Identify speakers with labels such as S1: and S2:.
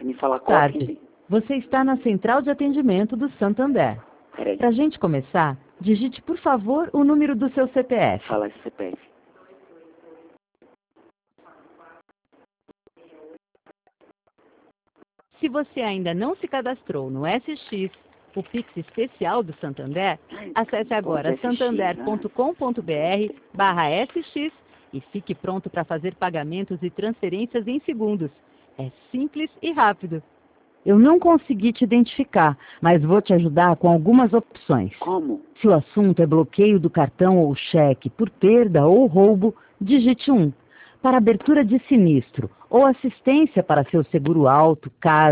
S1: me fala qual
S2: Tarde.
S1: atende.
S2: Você está na central de atendimento do Santander.
S1: Peraí,
S2: Para a gente começar, digite, por favor, o número do seu CPF.
S1: fala esse CPF.
S2: Se você ainda não se cadastrou no SX, o Pix especial do Santander, acesse agora
S1: SX,
S2: santander.com.br/SX e fique pronto para fazer pagamentos e transferências em segundos. É simples e rápido. Eu não consegui te identificar, mas vou te ajudar com algumas opções.
S1: Como?
S2: Se o assunto é bloqueio do cartão ou cheque por perda ou roubo, digite 1. Para abertura de sinistro ou assistência para seu seguro auto, casa,